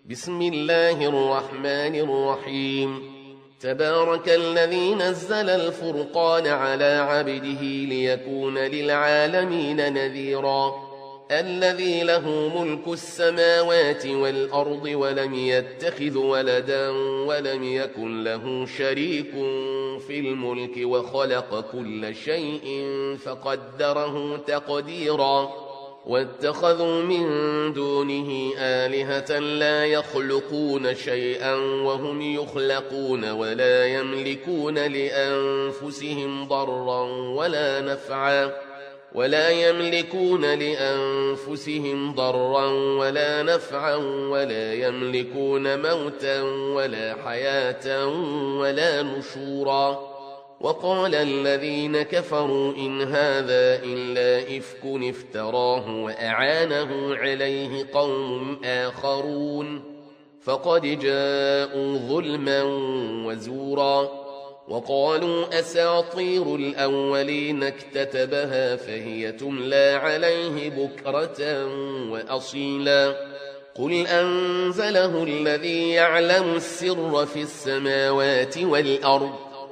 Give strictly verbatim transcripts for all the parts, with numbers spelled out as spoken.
بسم الله الرحمن الرحيم تبارك الذي نزل الفرقان على عبده ليكون للعالمين نذيرا الذي له ملك السماوات والأرض ولم يتخذ ولدا ولم يكن له شريك في الملك وخلق كل شيء فقدره تقديرا واتخذوا من دونه آلهة لا يخلقون شيئا وهم يخلقون ولا يملكون لأنفسهم ضرا ولا نفعا ولا يملكون لأنفسهم ضرا ولا نفعا ولا يملكون موتا ولا حياة ولا نشورا وقال الذين كفروا إن هذا إلا إفك افتراه وأعانه عليه قوم آخرون فقد جاءوا ظلما وزورا وقالوا أساطير الأولين اكتتبها فهي تملى عليه بكرة وأصيلا قل أنزله الذي يعلم السر في السماوات والأرض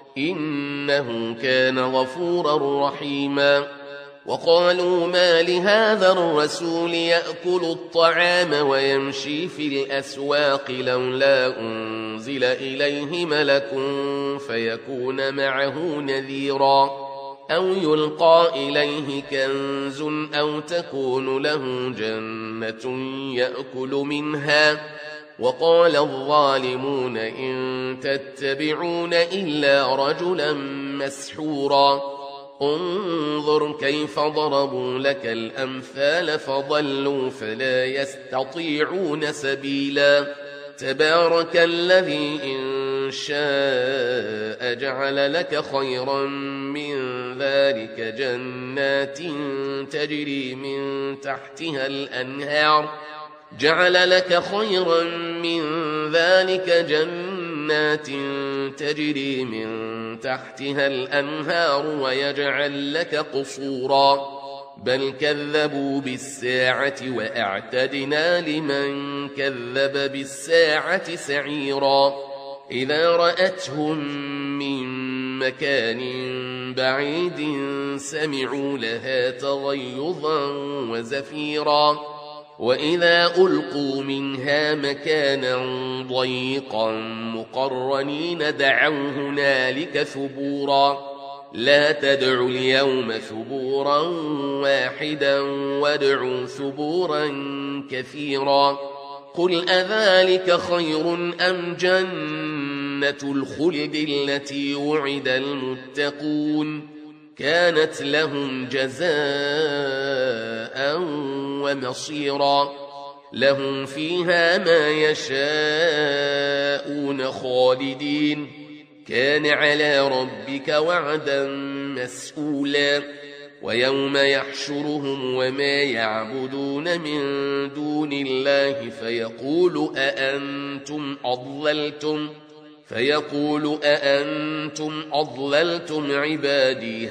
إنه كان غفورا رحيما وقالوا ما لهذا الرسول يأكل الطعام ويمشي في الأسواق لولا أنزل إليه ملك فيكون معه نذيرا أو يلقى إليه كنز أو تكون له جنة يأكل منها وقال الظالمون إن تتبعون إلا رجلا مسحورا انظر كيف ضربوا لك الأمثال فضلوا فلا يستطيعون سبيلا تبارك الذي إن شاء جعل لك خيرا من ذلك جنات تجري من تحتها الأنهار جعل لك خيرا من ذلك جنات تجري من تحتها الأنهار ويجعل لك قصورا بل كذبوا بالساعة وأعتدنا لمن كذب بالساعة سعيرا إذا رأتهم من مكان بعيد سمعوا لها تغيظا وزفيرا وإذا ألقوا منها مكانا ضيقا مقرنين دعوا هنالك ثبورا لا تدعوا اليوم ثبورا واحدا وادعوا ثبورا كثيرا قل أذلك خير أم جنة الخلد التي وعد المتقون كانت لهم جزاء ومصيرا لهم فيها ما يشاءون خالدين كان على ربك وعدا مسئولا ويوم يحشرهم وما يعبدون من دون الله فيقول أأنتم أضللتم فيقول أأنتم أضللتم عبادي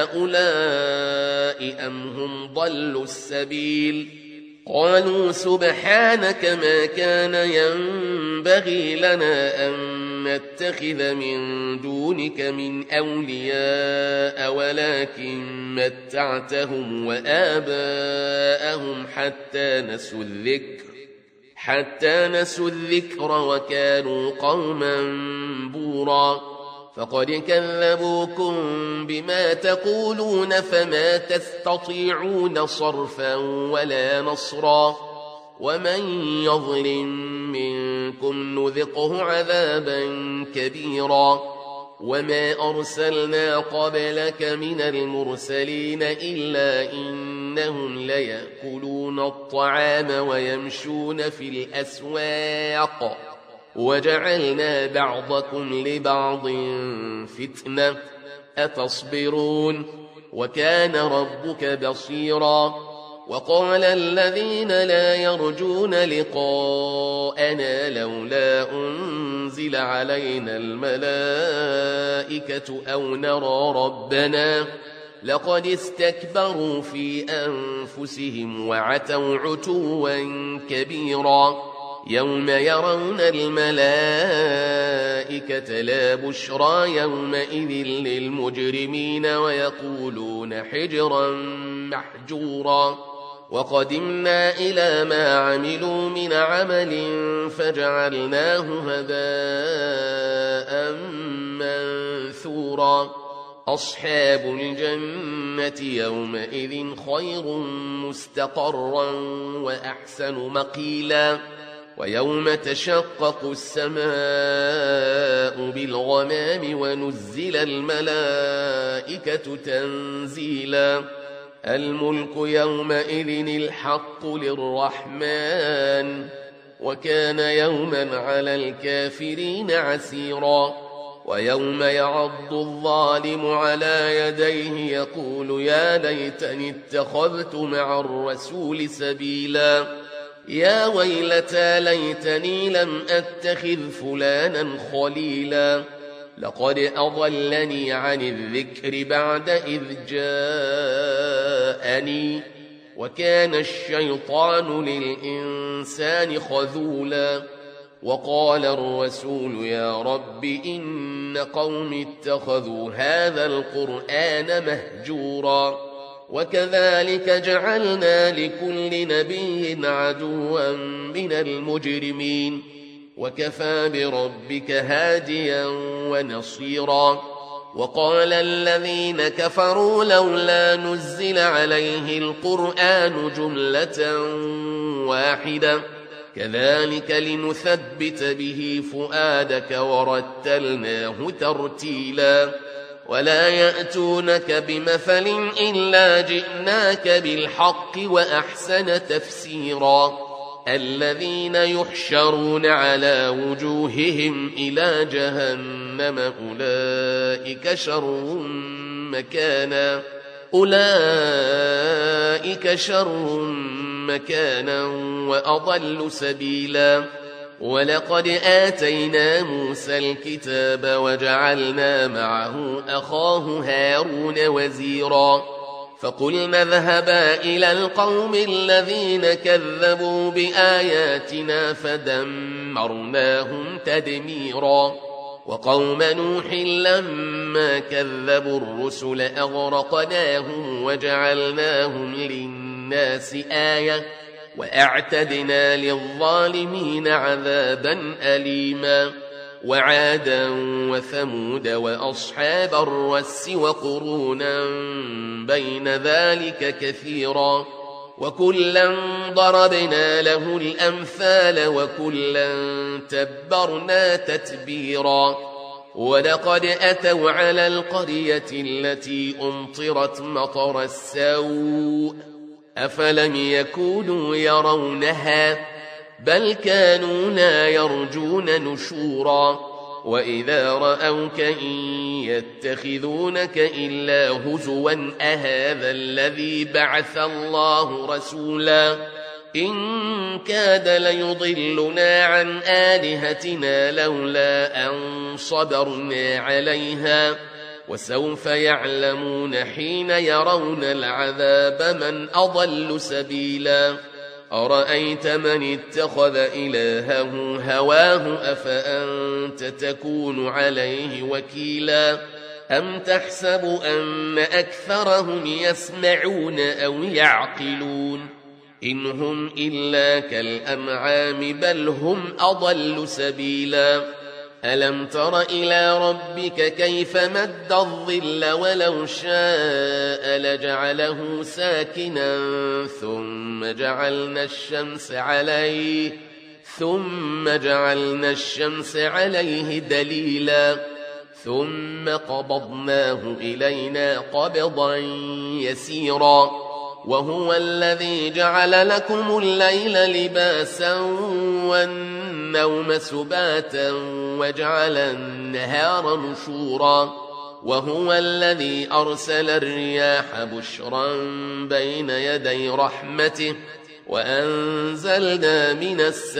هؤلاء أم هم ضلوا السبيل قالوا سبحانك ما كان ينبغي لنا أن نتخذ من دونك من أولياء ولكن متعتهم وآباءهم حتى نسوا الذكر حتى نسوا الذكر وكانوا قوما بورا فقد كذبوكم بما تقولون فما تستطيعون صرفا ولا نصرا ومن يظلم منكم نذقه عذابا كبيرا وما أرسلنا قبلك من المرسلين إلا إنهم ليأكلون الطعام ويمشون في الأسواق وجعلنا بعضكم لبعض فتنة أتصبرون وكان ربك بصيرا وقال الذين لا يرجون لقاءنا لولا أنزل علينا الملائكة أو نرى ربنا لقد استكبروا في أنفسهم وعتوا عتوا كبيرا يوم يرون الملائكة لا بشرى يومئذ للمجرمين ويقولون حجرا محجورا وقدمنا إلى ما عملوا من عمل فجعلناه هباء منثورا أصحاب الجنة يومئذ خير مستقرا وأحسن مقيلا ويوم تشقق السماء بالغمام ونزل الملائكة تنزيلا الملك يومئذ الحق للرحمن وكان يوما على الكافرين عسيرا ويوم يعض الظالم على يديه يقول يا ليتني اتخذت مع الرسول سبيلا يا ويلتى ليتني لم أتخذ فلانا خليلا لقد أضلني عن الذكر بعد إذ جاءني وكان الشيطان للإنسان خذولا وقال الرسول يا رب إن قوم اتخذوا هذا القرآن مهجورا وكذلك جعلنا لكل نبي عدوا من المجرمين وكفى بربك هاديا ونصيرا وقال الذين كفروا لولا نزل عليه القرآن جملة واحدة كذلك لنثبت به فؤادك ورتلناه ترتيلا ولا يأتونك بمثل إلا جئناك بالحق وأحسن تفسيرا الذين يحشرون على وجوههم إلى جهنم أولئك شر مكانا أولئك شر مكانا وأضل سبيلا ولقد آتينا موسى الكتاب وجعلنا معه أخاه هارون وزيرا فقلنا اذهبا إلى القوم الذين كذبوا بآياتنا فدمرناهم تدميرا وقوم نوح لما كذبوا الرسل أغرقناهم وجعلناهم للناس آية وأعتدنا للظالمين عذابا أليما وعادا وثمود وأصحاب الرس وقرونا بين ذلك كثيرا وكلا ضربنا له الأمثال وكلا تبرنا تتبيرا ولقد أتوا على القرية التي أمطرت مطر السوء أفلم يكونوا يرونها بل كانوا لا يرجون نشورا وإذا رأوك إن يتخذونك إلا هزوا أهذا الذي بعث الله رسولا إن كاد ليضلنا عن آلهتنا لولا أن صبرنا عليها وسوف يعلمون حين يرون العذاب من أضل سبيلا أرأيت من اتخذ إلهه هواه أفأنت تكون عليه وكيلا أم تحسب أن أكثرهم يسمعون أو يعقلون إن هم إلا كالأنعام بل هم أضل سبيلا ألم تر إلى ربك كيف مد الظل ولو شاء لجعله ساكنا ثم جعلنا الشمس عليه ثم جعلنا الشمس عليه دليلا ثم قبضناه إلينا قبضا يسيرا وهو الذي جعل لكم الليل لباسا والنوم سباتا وجعل النهار نشورا وهو الذي أرسل الرياح بشرا بين يدي رحمته وأنزلنا من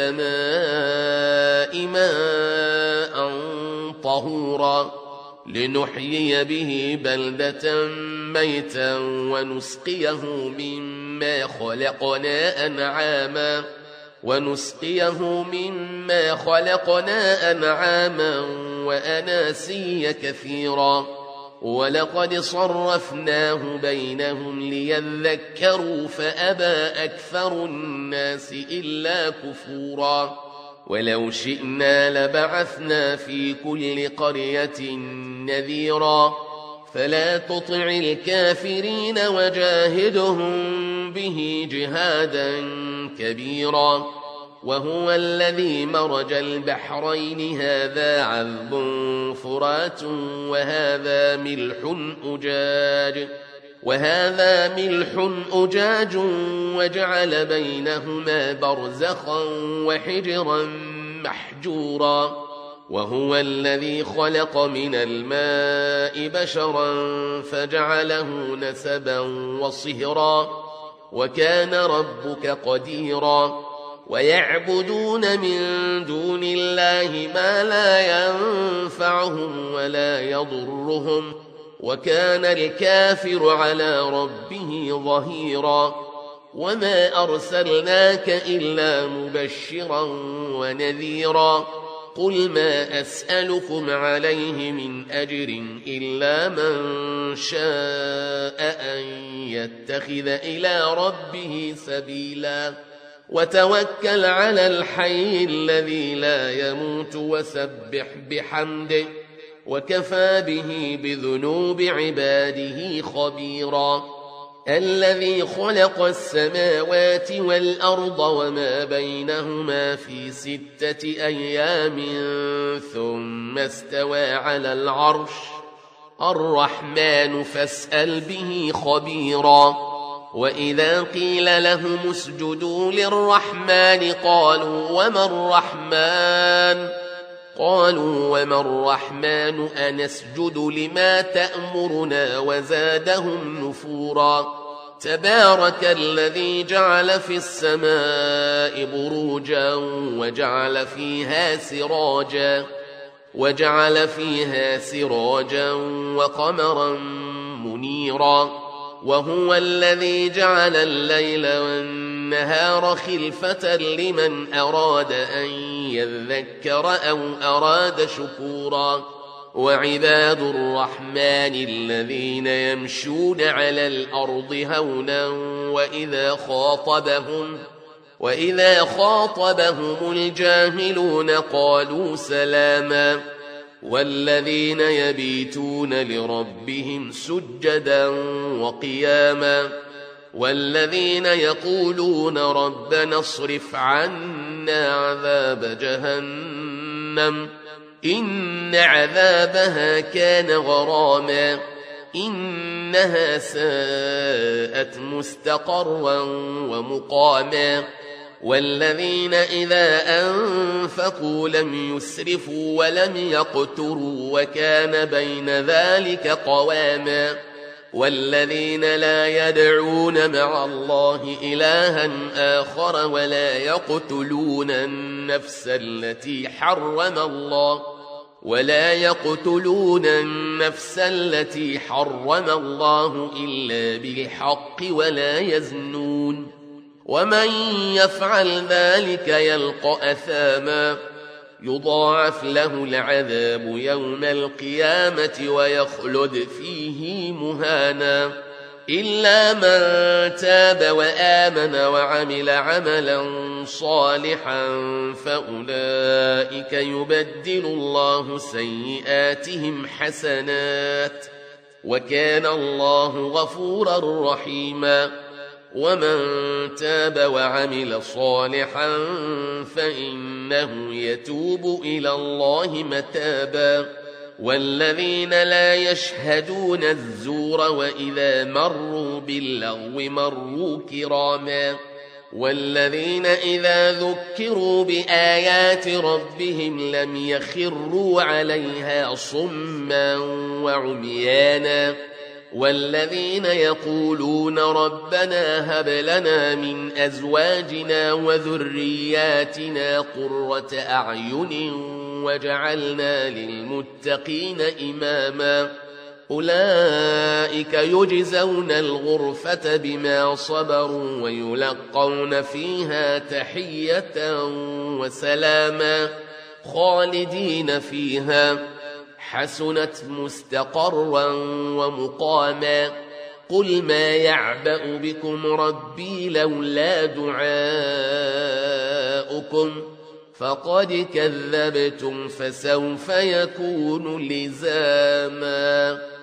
السماء ماء طهورا لنحيي به بلدة ميتا ونسقيه مما خلقنا أنعاما ونسقيه مما خلقنا أنعاما وأناسيا كثيرا ولقد صرفناه بينهم ليذكروا فأبى أكثر الناس إلا كفورا ولو شئنا لبعثنا في كل قرية نذيرا فلا تطع الكافرين وجاهدهم به جهادا كبيرا وهو الذي مرج البحرين هذا عذب فرات وهذا ملح أجاج وهذا ملح أجاج وجعل بينهما برزخا وحجرا محجورا وهو الذي خلق من الماء بشرا فجعله نسبا وصهرا وكان ربك قديرا ويعبدون من دون الله ما لا ينفعهم ولا يضرهم وكان الكافر على ربه ظهيرا وما أرسلناك إلا مبشرا ونذيرا قل ما أسألكم عليه من أجر إلا من شاء أن يتخذ إلى ربه سبيلا وتوكل على الحي الذي لا يموت وسبح بحمده وكفى به بذنوب عباده خبيرا الذي خلق السماوات والأرض وما بينهما في ستة أيام ثم استوى على العرش الرحمن فاسأل به خبيرا وإذا قيل لهم اسجدوا للرحمن قالوا وما الرحمن قالوا وما الرحمن أنسجد لما تأمرنا وزادهم نفورا تبارك الذي جعل في السماء بروجا وجعل فيها سراجا وجعل فيها سراجا وقمرا منيرا وهو الذي جعل الليل والنهار خلفة لمن أراد أن يذكر أو أراد شكورا وعباد الرحمن الذين يمشون على الأرض هونا وإذا خاطبهم وإذا خاطبهم الجاهلون قالوا سلاما والذين يبيتون لربهم سجدا وقياما والذين يقولون ربنا اصرف عنا عذاب جهنم إن عذابها كان غراما إنها ساءت مستقرا ومقاما والذين إذا أنفقوا لم يسرفوا ولم يقتروا وكان بين ذلك قواما والذين لا يدعون مع الله إلها آخر ولا يقتلون النفس التي حرم الله ولا يقتلون النفس التي حرم الله إلا بالحق ولا يزنون ومن يفعل ذلك يلقى أثاما يضاعف له العذاب يوم القيامة ويخلد فيه مهانا إلا من تاب وآمن وعمل عملا صالحا فأولئك يبدل الله سيئاتهم حسنات وكان الله غفورا رحيما ومن تاب وعمل صالحا فإنه يتوب إلى الله متابا والذين لا يشهدون الزور وإذا مروا باللغو مروا كراما والذين إذا ذكروا بآيات ربهم لم يخروا عليها صما وعميانا والذين يقولون ربنا هب لنا من أزواجنا وذرياتنا قرة أعين وجعلنا للمتقين إماما أولئك يجزون الغرفة بما صبروا ويلقون فيها تحية وسلاما خالدين فيها حسنت مستقرا ومقاما قل ما يعبأ بكم ربي لولا دعاؤكم فقد كذبتم فسوف يكون لزاما.